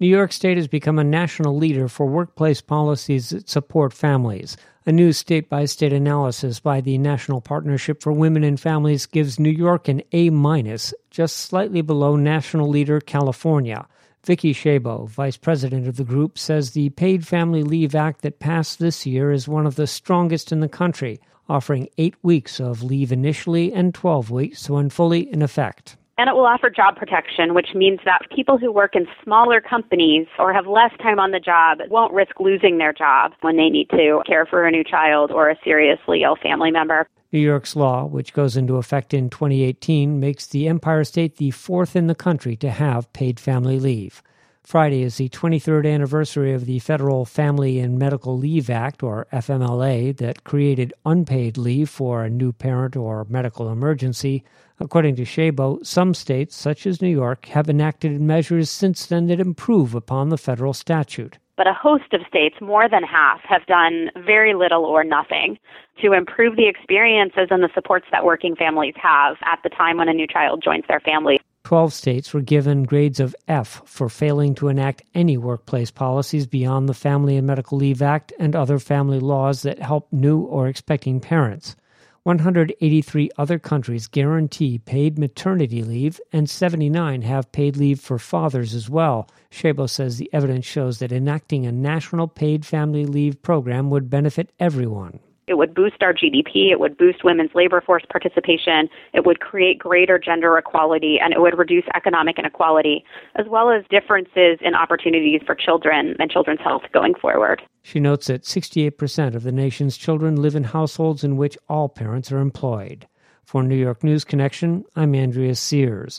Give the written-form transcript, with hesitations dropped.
New York State has become a national leader for workplace policies that support families. A new state-by-state analysis by the National Partnership for Women and Families gives New York an A-, just slightly below national leader California. Vicki Shabo, vice president of the group, says the Paid Family Leave Act that passed this year is one of the strongest in the country, offering 8 weeks of leave initially and 12 weeks when fully in effect. And it will offer job protection, which means that people who work in smaller companies or have less time on the job won't risk losing their job when they need to care for a new child or a seriously ill family member. New York's law, which goes into effect in 2018, makes the Empire State the fourth in the country to have paid family leave. Friday is the 23rd anniversary of the Federal Family and Medical Leave Act, or FMLA, that created unpaid leave for a new parent or medical emergency. According to Shabo, some states, such as New York, have enacted measures since then that improve upon the federal statute. But a host of states, more than half, have done very little or nothing to improve the experiences and the supports that working families have at the time when a new child joins their family. 12 states were given grades of F for failing to enact any workplace policies beyond the Family and Medical Leave Act and other family laws that help new or expecting parents. 183 other countries guarantee paid maternity leave, and 79 have paid leave for fathers as well. Shabo says the evidence shows that enacting a national paid family leave program would benefit everyone. It would boost our GDP, it would boost women's labor force participation, it would create greater gender equality, and it would reduce economic inequality, as well as differences in opportunities for children and children's health going forward. She notes that 68% of the nation's children live in households in which all parents are employed. For New York News Connection, I'm Andrea Sears.